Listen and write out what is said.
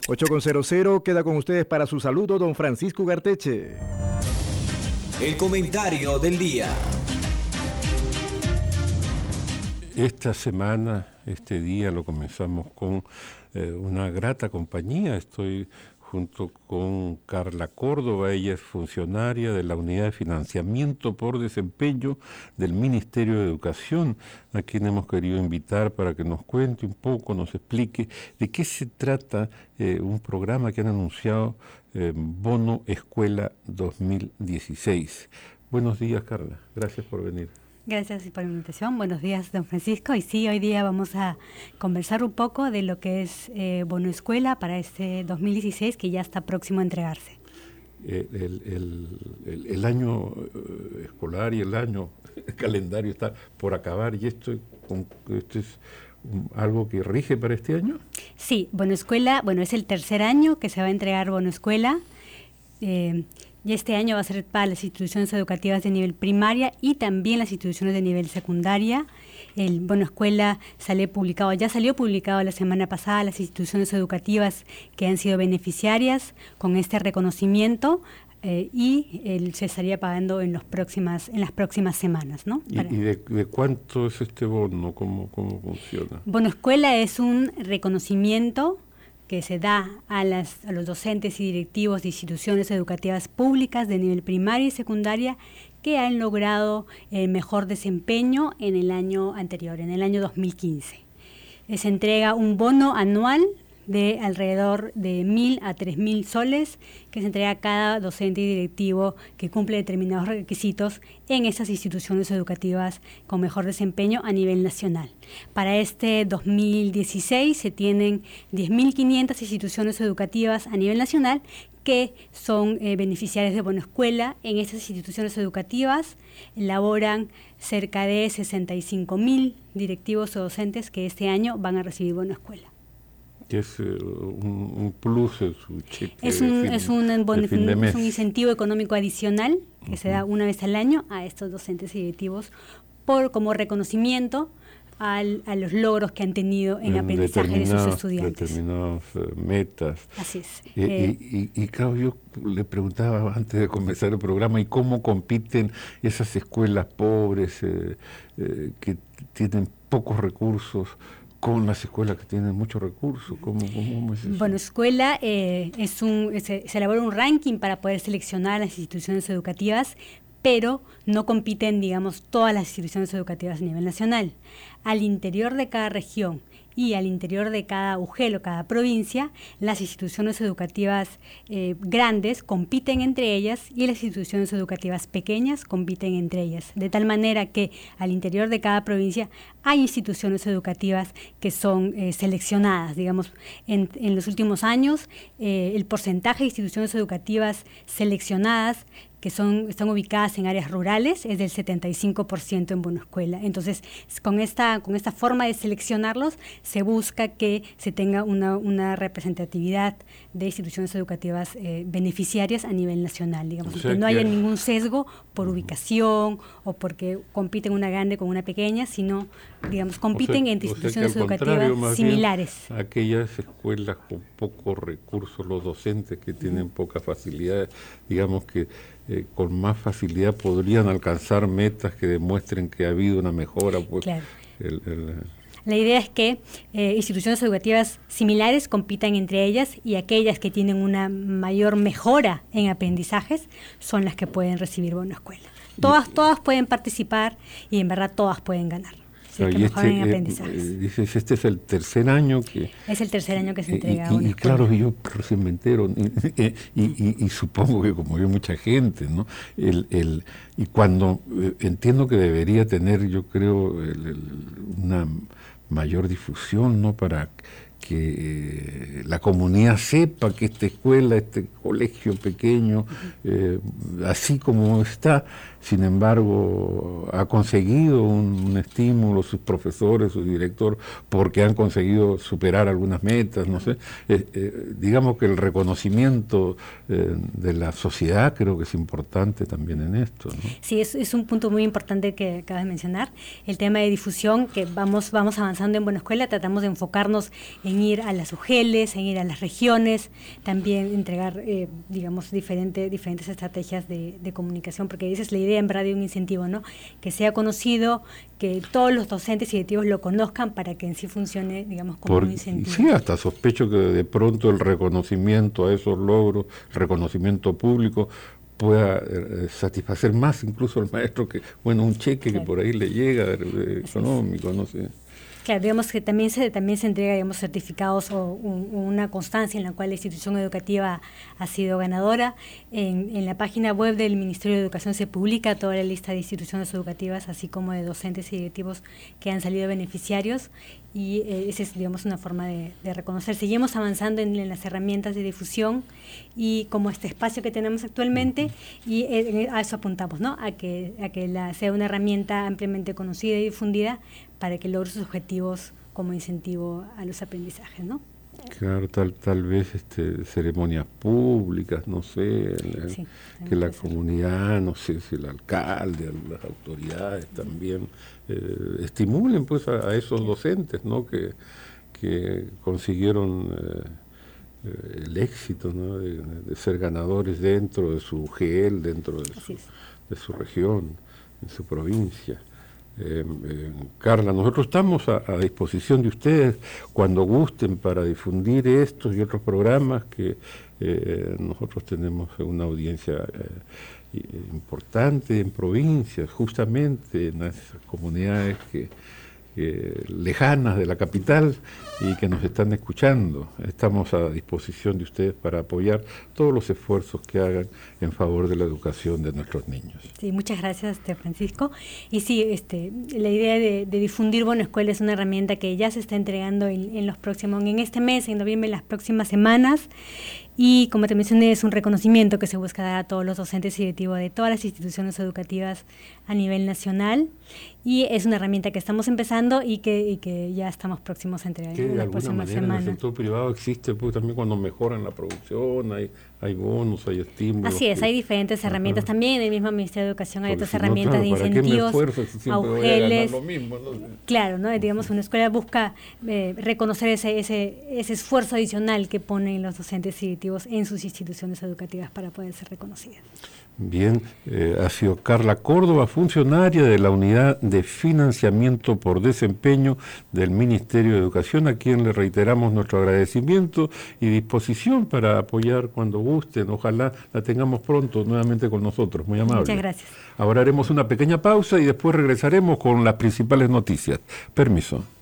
8:00, queda con ustedes para su saludo don Francisco Garteche. El comentario del día. Esta semana, este día lo comenzamos con una grata compañía. Estoy junto con Carla Córdoba, ella es funcionaria de la Unidad de Financiamiento por Desempeño del Ministerio de Educación, a quien hemos querido invitar para que nos cuente un poco, nos explique de qué se trata un programa que han anunciado, Bono Escuela 2016. Buenos días, Carla, gracias por venir. Gracias por la invitación. Buenos días, don Francisco. Y sí, hoy día vamos a conversar un poco de lo que es Bono Escuela para este 2016, que ya está próximo a entregarse. El año escolar y el calendario está por acabar, y esto es algo que rige para este año. Sí, Bono Escuela, es el tercer año que se va a entregar Bono Escuela. Y este año va a ser para las instituciones educativas de nivel primaria y también las instituciones de nivel secundaria. El Bono Escuela ya salió publicado la semana pasada a las instituciones educativas que han sido beneficiarias con este reconocimiento, y se estaría pagando en las próximas semanas, ¿no? ¿Y de cuánto es este bono? ¿Cómo funciona? Bono Escuela es un reconocimiento que se da a los docentes y directivos de instituciones educativas públicas de nivel primaria y secundaria que han logrado el mejor desempeño en el año anterior, en el año 2015. Se entrega un bono anual de alrededor de 1.000 a 3.000 soles, que se entrega a cada docente y directivo que cumple determinados requisitos en esas instituciones educativas con mejor desempeño a nivel nacional. Para este 2016 se tienen 10.500 instituciones educativas a nivel nacional que son beneficiarias de Bono Escuela. En estas instituciones educativas laboran cerca de 65.000 directivos o docentes que este año van a recibir Bono Escuela. Que es un plus en su cheque. Es un incentivo económico adicional que se da una vez al año a estos docentes y directivos como reconocimiento a los logros que han tenido en aprendizaje de sus estudiantes. Determinadas metas. Así es. Y claro, yo le preguntaba antes de comenzar el programa, ¿y cómo compiten esas escuelas pobres que tienen pocos recursos con las escuelas que tienen muchos recursos? ¿Cómo es eso? Bueno, escuela se elabora un ranking para poder seleccionar las instituciones educativas, pero no compiten, todas las instituciones educativas a nivel nacional. Al interior de cada región y al interior de cada UGEL o cada provincia, las instituciones educativas grandes compiten entre ellas y las instituciones educativas pequeñas compiten entre ellas. De tal manera que al interior de cada provincia hay instituciones educativas que son seleccionadas. En los últimos años, el porcentaje de instituciones educativas seleccionadas que están ubicadas en áreas rurales es del 75% en Bono Escuela. Entonces, con esta forma de seleccionarlos, se busca que se tenga una representatividad de instituciones educativas beneficiarias a nivel nacional, que no haya ningún sesgo por ubicación o porque compiten una grande con una pequeña, sino, compiten entre instituciones educativas similares. Aquellas escuelas con pocos recursos, los docentes que tienen poca facilidad, que con más facilidad podrían alcanzar metas que demuestren que ha habido una mejora. Claro. La idea es que instituciones educativas similares compitan entre ellas, y aquellas que tienen una mayor mejora en aprendizajes son las que pueden recibir Bono Escuela. Todas pueden participar y en verdad todas pueden ganar. Dices, este es el tercer año que... Es el tercer año que se entrega Bono Escuela. Claro, yo recién me entero, y supongo que como yo mucha gente, ¿no? Y cuando entiendo que debería tener, yo creo, una mayor difusión, ¿no? Para que la comunidad sepa que esta escuela, este colegio pequeño, así como está, sin embargo ha conseguido un estímulo, sus profesores, su director, porque han conseguido superar algunas metas, no sé. Digamos que el reconocimiento de la sociedad creo que es importante también en esto, ¿no? Sí, es un punto muy importante que acabas de mencionar, el tema de difusión, que vamos avanzando en Buena Escuela, tratamos de enfocarnos en ir a las UGELs, en ir a las regiones, también entregar, digamos, diferentes estrategias de comunicación, porque esa es la idea en verdad de un incentivo, ¿no? Que sea conocido, que todos los docentes y directivos lo conozcan para que en sí funcione, digamos, como un incentivo. Sí, hasta sospecho que de pronto el reconocimiento a esos logros, el reconocimiento público, pueda satisfacer más incluso al maestro que, bueno, un cheque que por ahí le llega económico, no sé. Claro, digamos que también se entrega, digamos, certificados o una constancia en la cual la institución educativa ha sido ganadora. En la página web del Ministerio de Educación se publica toda la lista de instituciones educativas, así como de docentes y directivos que han salido beneficiarios, y esa es, digamos, una forma de reconocer. Seguimos avanzando en las herramientas de difusión y como este espacio que tenemos actualmente, y a eso apuntamos, ¿no? A que sea una herramienta ampliamente conocida y difundida para que logre sus objetivos como incentivo a los aprendizajes, ¿no? Claro, tal vez ceremonias públicas, no sé, que la comunidad, no sé si el alcalde, las autoridades también estimulen pues a esos docentes, ¿no? que consiguieron el éxito, ¿no? de ser ganadores dentro de su UGEL, dentro de su región, en su provincia. Carla, nosotros estamos a disposición de ustedes cuando gusten para difundir estos y otros programas que nosotros tenemos una audiencia importante en provincias, justamente en esas comunidades lejanas de la capital y que nos están escuchando. Estamos a disposición de ustedes para apoyar todos los esfuerzos que hagan en favor de la educación de nuestros niños. Sí, muchas gracias, Francisco. Y sí, la idea de difundir Buena Escuela es una herramienta que ya se está entregando en este mes, en noviembre, en las próximas semanas. Y como te mencioné, es un reconocimiento que se busca dar a todos los docentes y directivos de todas las instituciones educativas a nivel nacional. Y es una herramienta que estamos empezando y que ya estamos próximos a entregar en las próximas semanas. En el sector privado existe pues, también cuando mejoran la producción, hay bonos, hay estímulos. Así es, hay diferentes herramientas también. En el mismo Ministerio de Educación hay otras herramientas de incentivos, AUGELs. Claro, ¿no? Digamos, una escuela busca reconocer ese esfuerzo adicional que ponen los docentes y directivos en sus instituciones educativas para poder ser reconocidas. Bien, ha sido Carla Córdoba, funcionaria de la Unidad de Financiamiento por Desempeño del Ministerio de Educación, a quien le reiteramos nuestro agradecimiento y disposición para apoyar cuando gusten. Ojalá la tengamos pronto nuevamente con nosotros. Muy amable. Muchas gracias. Ahora haremos una pequeña pausa y después regresaremos con las principales noticias. Permiso.